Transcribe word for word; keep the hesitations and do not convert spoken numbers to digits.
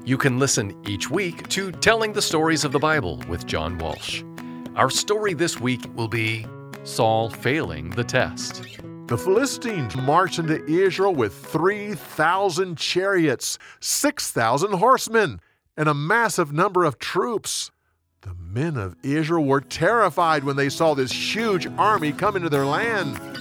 You can listen each week to Telling the Stories of the Bible with John Walsh. Our story this week will be Saul Failing the Test. The Philistines marched into Israel with three thousand chariots, six thousand horsemen, and a massive number of troops. The men of Israel were terrified when they saw this huge army come into their land.